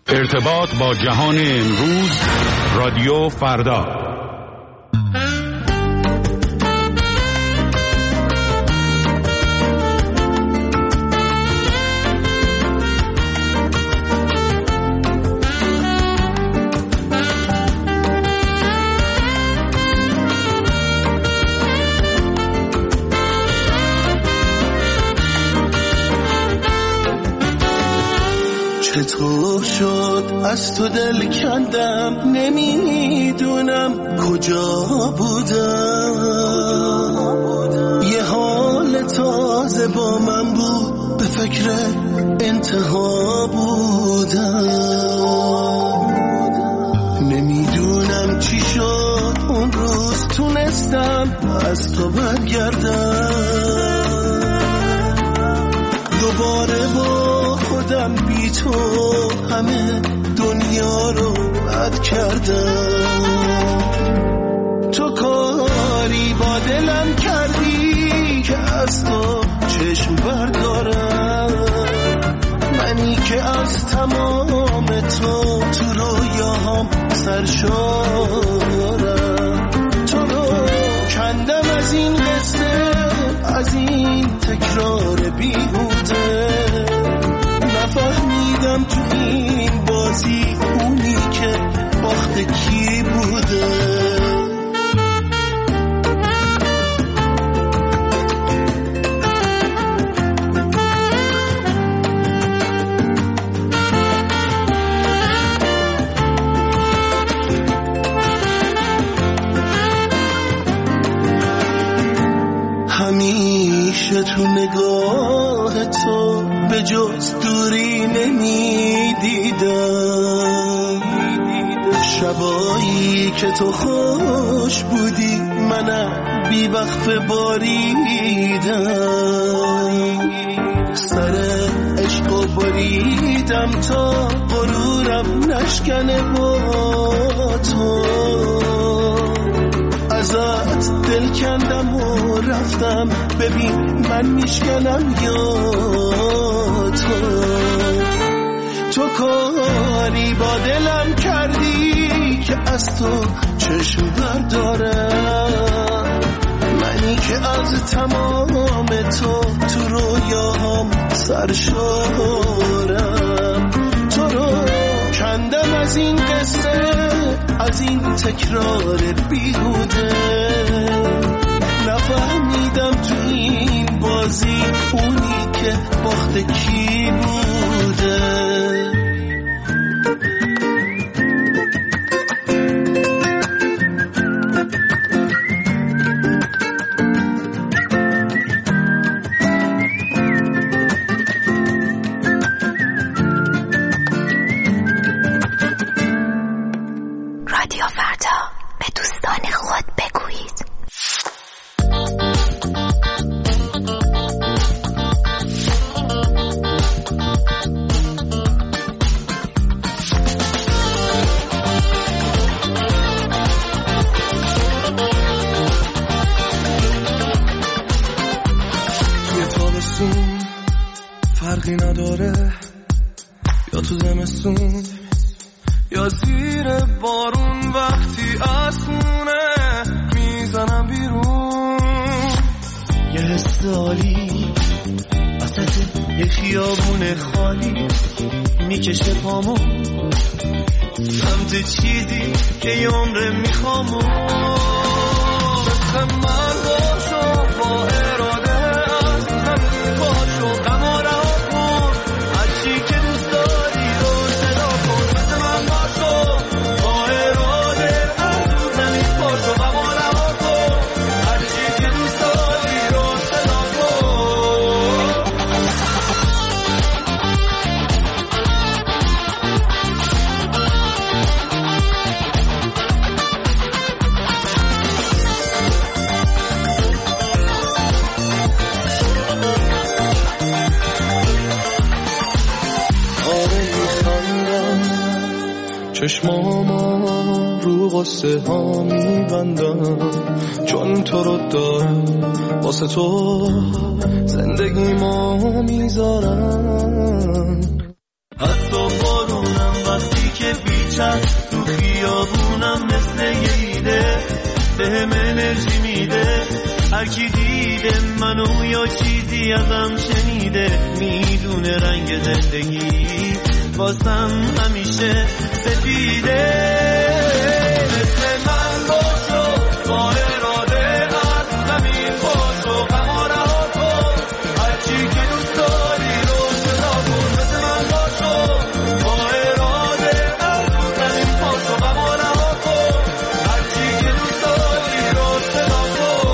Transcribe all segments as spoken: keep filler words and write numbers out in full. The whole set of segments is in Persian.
ارتباط با جهان امروز، رادیو فردا. چطور شد از تو دل کندم، نمیدونم کجا بودم. یه حال تازه با من بود، به فکر انتها بودم. نمیدونم چی شد اون روز، تونستم از تو برگردم. دوباره با خودم بی تو همه دنیا رو بد کردم. تو کاری با دلم کردی که از تو چشم بردارم. منی که از تمام تو تو رویاهام سرشارم. تو رو کندم از این قصه، از این تکرار بیهوده. نفهمیدم تو این بازی اونی که باخت کی بوده. همیشه تو نگاه تو به جز دوری نمیدیدم. شبایی که تو خوش بودی منم بی وقف باریدم. سر عشق و باریدم تا غرورم نشکنه با تو. ازت دل کندم و رفتم، ببین من میشکنم یا تو. تو کاری با دلم کردی که از تو چشم بردارم. منی که از تمام تو تو رویاهام سرشارم. تو رو کندم از این قصه، از این تکرار بیهوده. نفهمیدم تو این بازی اونی که باخت کی بوده. رادیو فردا، به دوستان خود بگویید. توی تابستون فرقی نداره، یا تو زمستون یا زیر بارون. وقتی از خونه میزنم بیرون، یه حس عالی وسط یه خیابون خالی میکشه پامو سمت چیزی که یه عمره میخوامو. مثل من باشو با اراده، از همین باشو غم و رها کن. هرچی که دوست داری رو صدا کن. مثل من باشو با اراده، از همین باشو غم و رها کن. هرچی که دوست داری رو صدا کن. چشمام رو قصه ها میبندم، چون تو رو دارم واسه تو زندگی ما میذارم. حتی بارونم وقت شب تو خیابونم مثل یه ایده بهم انرژی میده. هر کی دیده منو یا چیزی ازم شنیده میدونه رنگ زندگی واسم همیشه سفیده. مثل من باشو با اراده از زمین باشو غم رها کن هرچی که دوست داری رو صدا کن. مثل من باشو با اراده از زمین باشو غم رها کن هرچی که دوست داری رو صدا کن.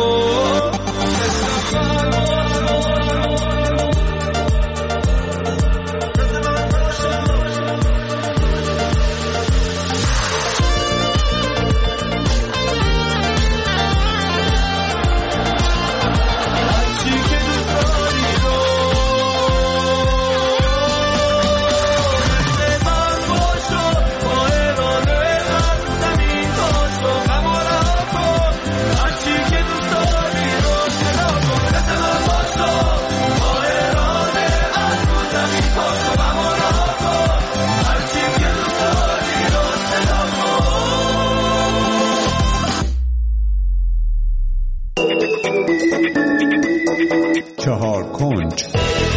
چهار کنج.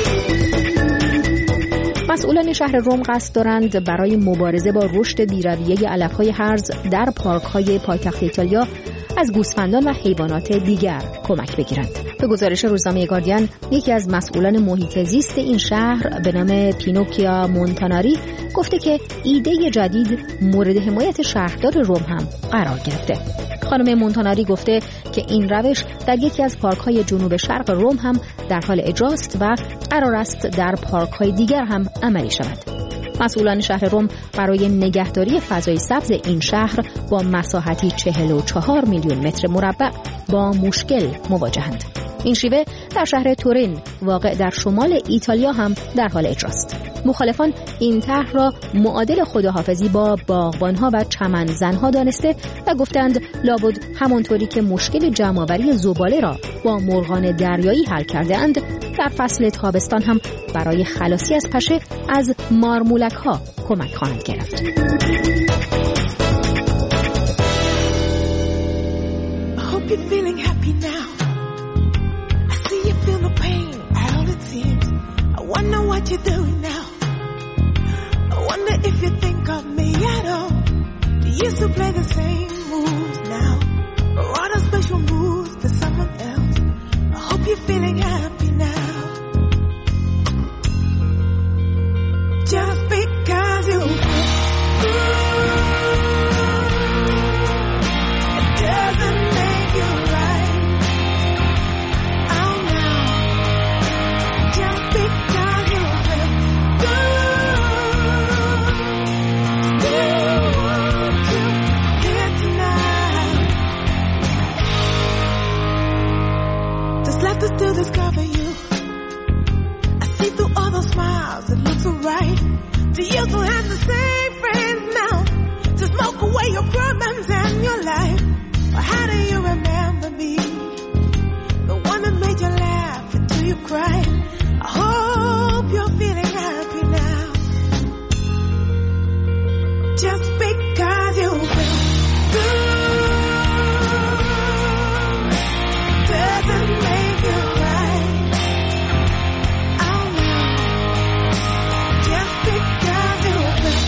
مسئولان شهر رم قصد دارند برای مبارزه با رشد بی‌رویه علف‌های هرز در پارک‌های پایتخت ایتالیا از گوسفندان و حیوانات دیگر کمک بگیرند. به گزارش روزنامه گاردین، یکی از مسئولان محیط زیست این شهر به نام پینوکیا مونتاناری گفته که ایده جدید مورد حمایت شهردار رم هم قرار گرفته. خانم مونتاناری گفته که این روش در یکی از پارک‌های جنوب شرق رم هم در حال اجراست و قرار است در پارک‌های دیگر هم عملی شود. مسئولان شهر رم برای نگهداری فضای سبز این شهر با مساحتی چهل و چهار میلیون متر مربع با مشکل مواجهند. این شیوه در شهر تورین واقع در شمال ایتالیا هم در حال اجراست. مخالفان این طرح را معادل خداحافظی با باغبانها و چمنزنها دانسته و گفتند لابد همانطوری که مشکل جمع‌آوری زباله را با مرغان دریایی حل کرده اند، در فصل تابستان هم برای خلاصی از پشه از مارمولک‌ها کمک خواهند گرفت. Wonder what you're doing now. I wonder if you think of me at all. Do you still play the same moves now? Or are there special moves for someone else? I hope you're feeling happy now. Just because you feel good doesn't make you right. Oh no. Just because left us to discover you. I see through all those smiles, it looks so right. Do you still have the same friends now to smoke away your problems and your life? Or how do you remember me? The one that made you laugh until you cried. I hope you're feeling happy now. Just because you feel good doesn't make you right. Oh no. Just because you feel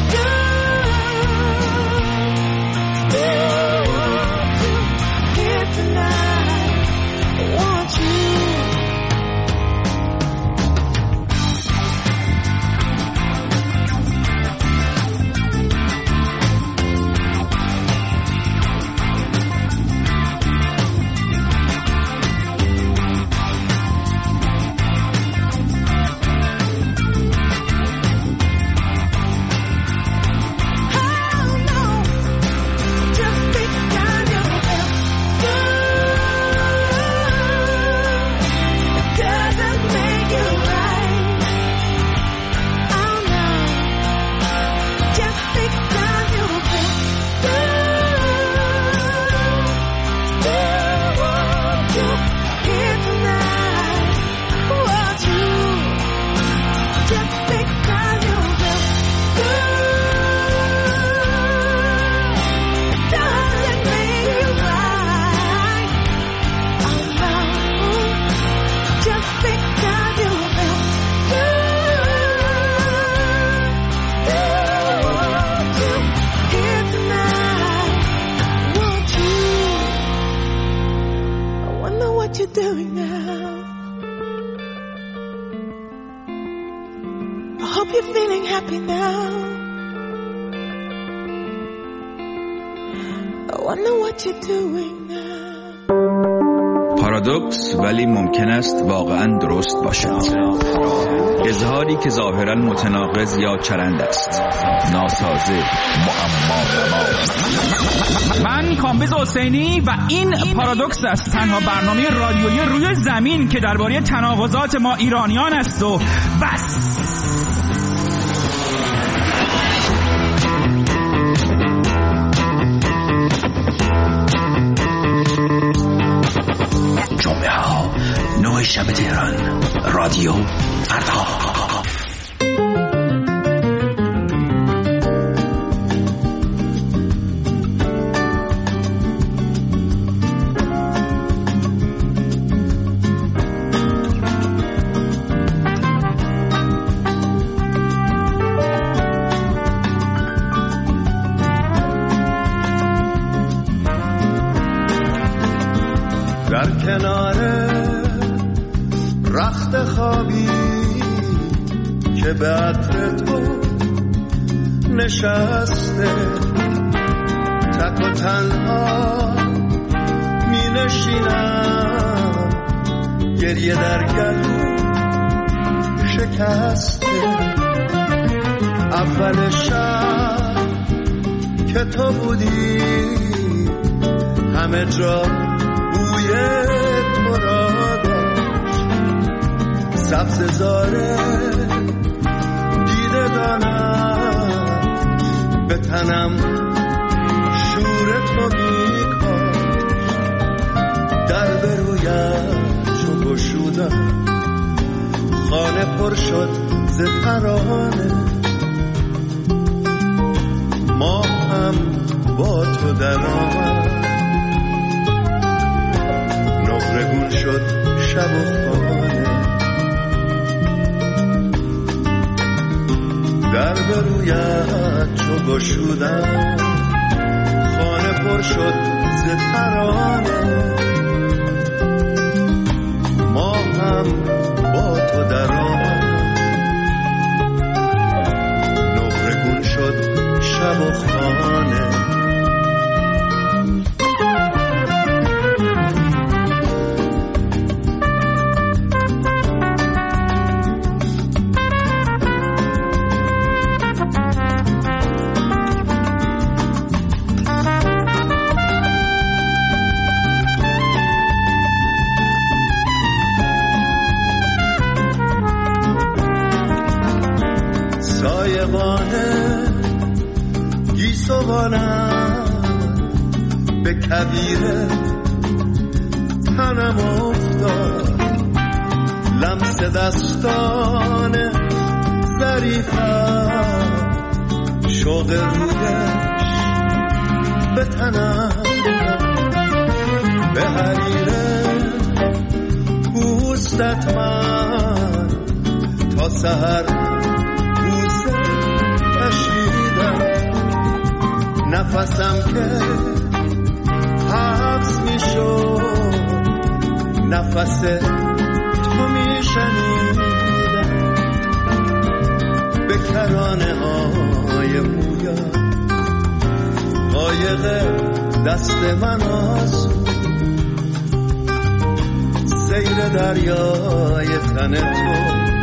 good. Do want you here tonight. Want you. you're feeling happy now. I wonder what you're doing now. پارادوکس ولی ممکن است واقعا درست باشد. اظهاری که ظاهرا متناقض یا چرند است، ناسازه، معما. من کامبیز حسینی و این پارادوکس است، تنها برنامه رادیویی روی زمین که درباره تناقضات ما ایرانیان است و بس. جمعه ها نه شب تهران، رادیو فردا. در کنار رخت خوابی که به عطر تو نشسته، تک و تنها می نشینم، گریه در گلو شکسته. اول شب که تو بودی همه جا بوی تو را داشت، سبز زاره دیده دانم، به تنم شور تو میکاشت. در به رویت چو گشودم، خانه پر شد ز ترانه. ما هم با تو در آمد، نقرگون شد شب و خانه. در به رویت چو گشودم، خانه پر شد ز ترانه. ما هم با تو در آمد، نقرگون شد شب و خانه. به کبیره تنم افتاد، لمس دستان ظریفم، شوق رویش به تنم. به حریره پوستت من تا سحر بوسه کشیدم. نفسم که حبس می شد، نفس تو می شنیدم. به کرانه های مویا قایق دست من آسود، سیر دریای تن تو،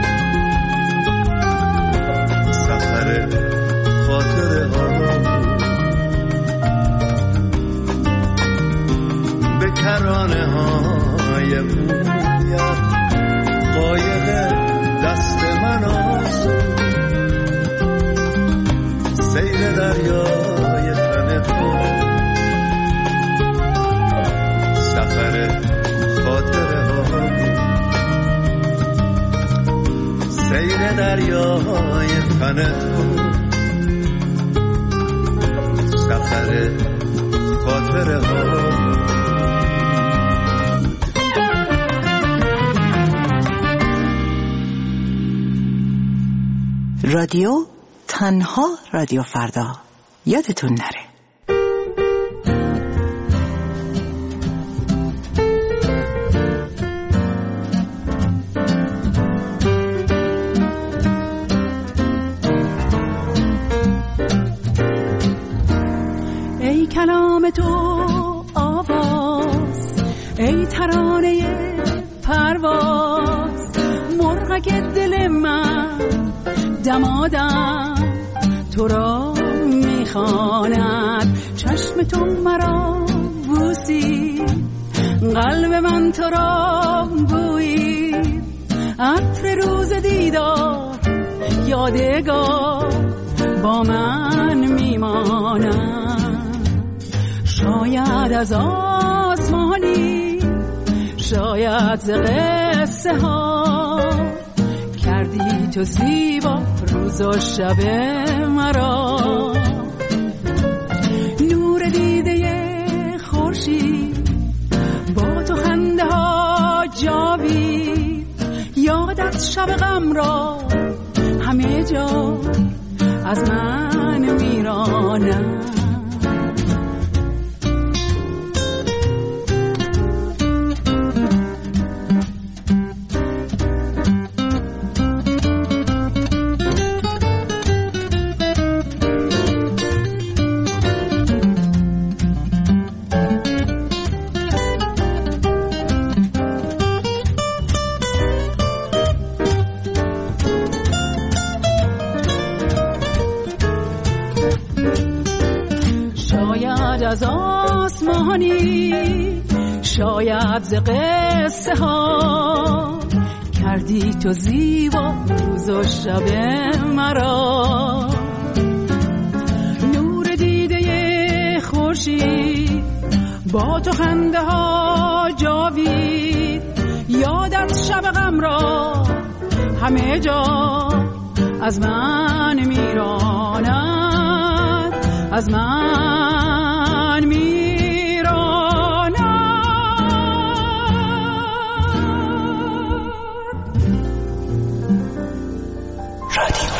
سفر خاطره ها. کرانه های مویا قایق دست من آسود، سیر دریای تن تو، سفر خاطره ها. سیر دریای تن تو، سفر خاطره ها. رادیو تنها رادیو فردا، یادتون نره. کلام تو آواز، ای ترانه پرواز، مرغک دل من دمادم تو را میخواند. چشم تو مرا بوسی، قلب من تو را بویی، عطر روز دیدار یادگار با من میماند. شاید از آسمانی، شاید ز قصه ها، کردی تو زیبا روز و شب مرا. نور دیده خورشید با تو خنده ها جاوید، یادت شب غم را همه جا از من میرانم. از آسمانی، شاید ز قصه ها، کردی تو زیبا روز و شب مرا. نور دیده خورشید با تو خنده ها جاوید، یادت شب غم را همه جا از من میراند، از من میراند. رادیو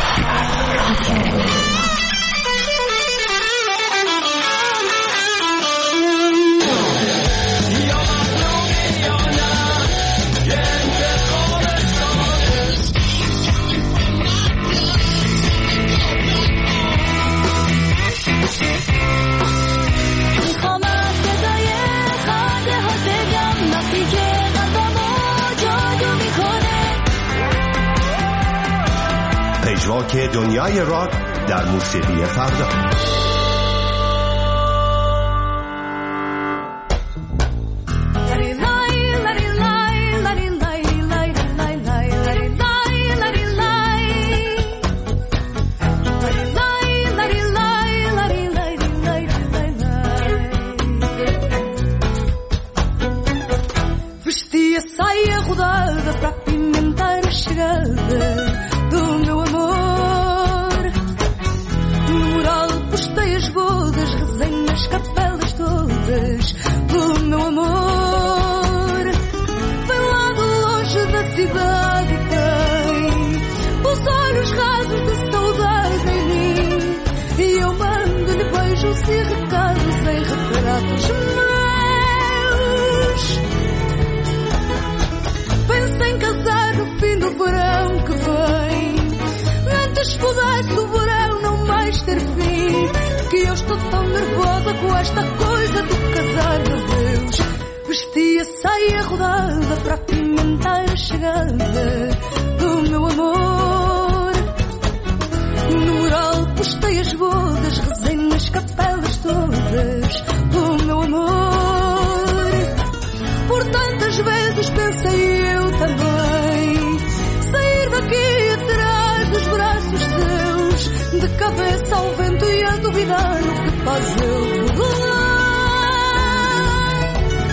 که دنیای راک در موسیقی فردا. Vestia saia rodada para apimentar a chegada do meu amor. No mural postei as bodas, rezei nas capelas todas do meu amor. Vem lá de longe da cidade, tem os olhos rasos de saudade em mim, e eu mando-lhe beijos e recados em retratos meus. Penso em casar no fim do verão que vem, antes pudesse o verão não mais ter fim, que eu estou tão nervosa com esta coisa de casar, meu Deus. Vesti a saia rodada para apimentar a chegada do meu amor. No mural postei as bodas, rezei nas capelas todas do meu amor. Por tantas vezes pensei eu também sair daqui atrás dos braços teus, de cabeça ao vento e a duvidar o que faz eu pular.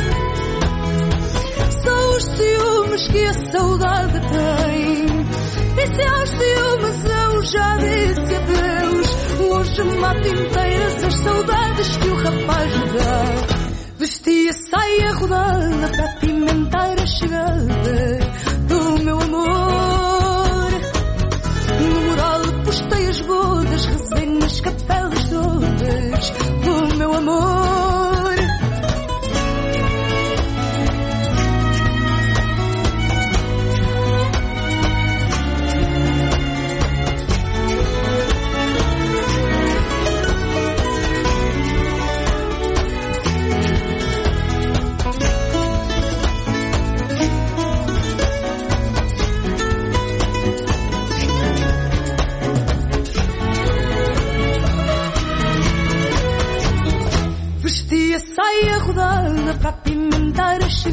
São os ciúmes que a saudade tem, e se aos ciúmes eu já disse adeus, hoje mato inteiras as saudades que o rapaz me dá. Vesti a saia rodada para apimentar a chegada do meu amor. No mural postei as bodas, rezei nas capelas todas do meu amor.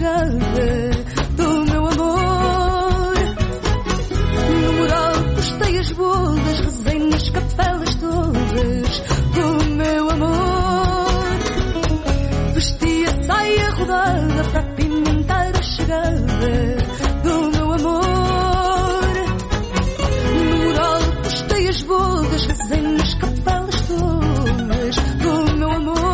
chegada do meu amor. No mural postei as bodas, rezei nas capelas todas do meu amor. Vesti a saia rodada para apimentar a chegada do meu amor. No mural postei as bodas, rezei nas capelas todas do meu amor.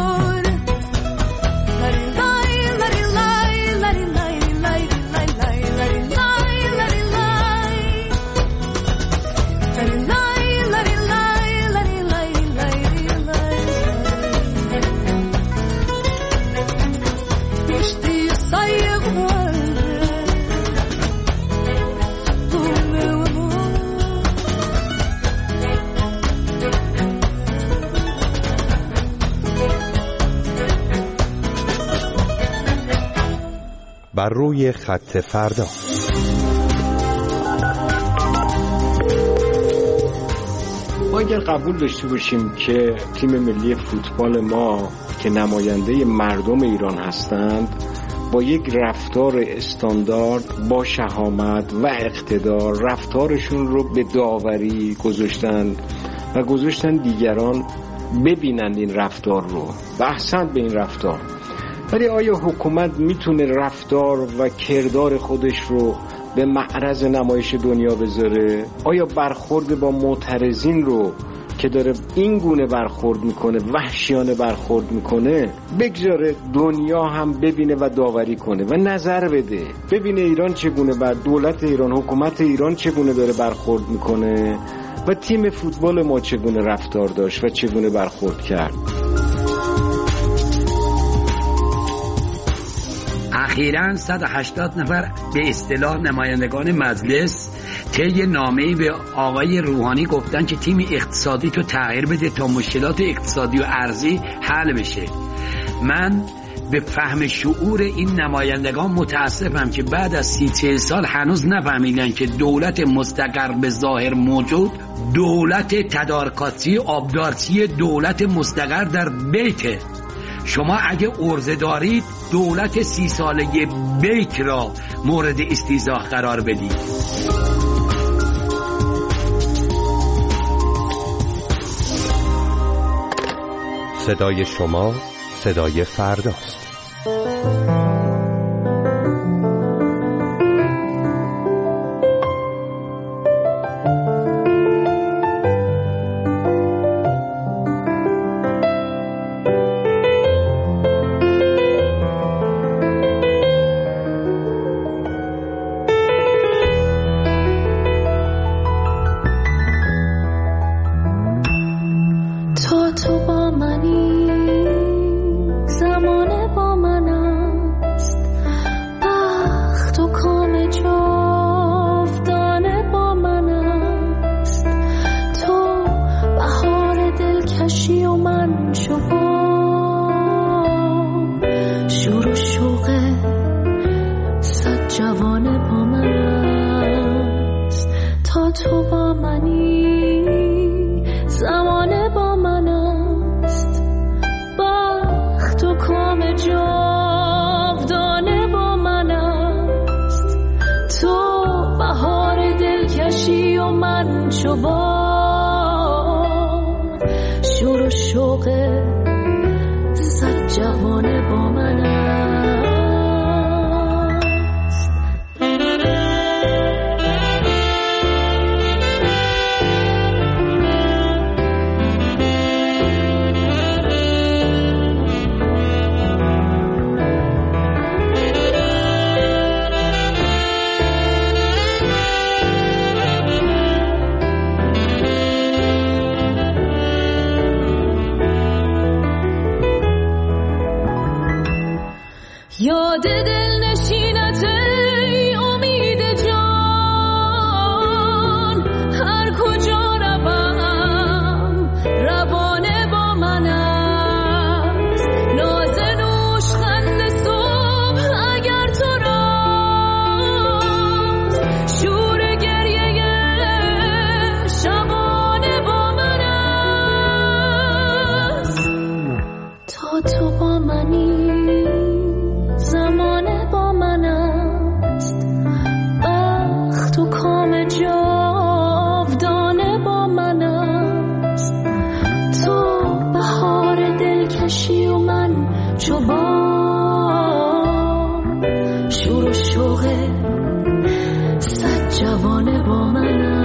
بر روی خط فردا. ما اگر قبول داشته باشیم که تیم ملی فوتبال ما که نماینده مردم ایران هستند با یک رفتار استاندارد با شهامت و اقتدار رفتارشون رو به داوری گذاشتن و گذاشتن دیگران ببینند این رفتار رو و احسن به این رفتار. ولی آیا حکومت میتونه رفتار و کردار خودش رو به معرض نمایش دنیا بذاره؟ آیا برخورد با معترضین رو که داره این گونه برخورد میکنه، وحشیانه برخورد میکنه، بگذاره دنیا هم ببینه و داوری کنه و نظر بده، ببینه ایران چگونه، بر دولت ایران، حکومت ایران چگونه داره برخورد میکنه و تیم فوتبال ما چگونه رفتار داشت و چگونه برخورد کرد. اخیراً صد و هشتاد نفر به اصطلاح نمایندگان مجلس طی نامه‌ای به آقای روحانی گفتن که تیم اقتصادی تو تغییر بده تا مشکلات اقتصادی و ارزی حل بشه. من به فهم شعور این نمایندگان متاسفم که بعد از سی چهل سال هنوز نفهمیدن که دولت مستقر به ظاهر موجود دولت تدارکاتی آبدارچی دولت مستقر در بیته. شما اگه عرضه دارید دولت سی ساله بیک را مورد استیضاح قرار بدید. صدای شما صدای فرداست. چو بام شور و شوق صد جوانه با من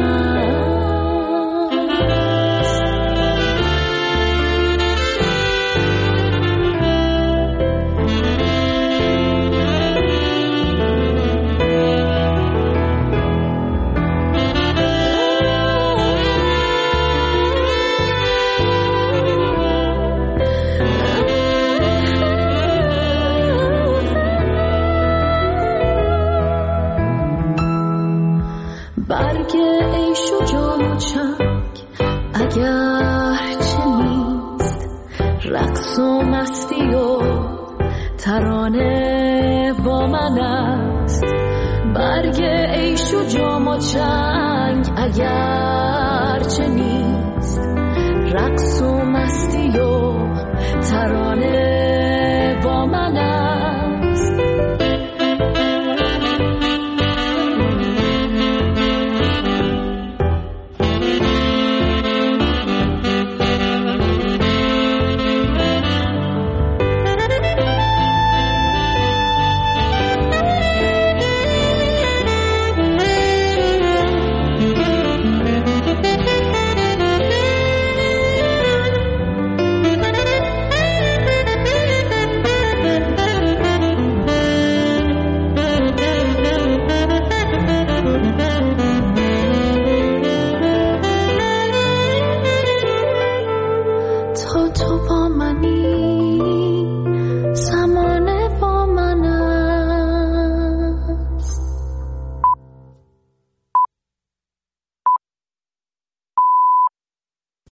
برگ عیش و جام و چنگ اگر چه نیست، رقص و مستی و ترانه با من است. برگ عیش و جام و چنگ اگر چه نیست،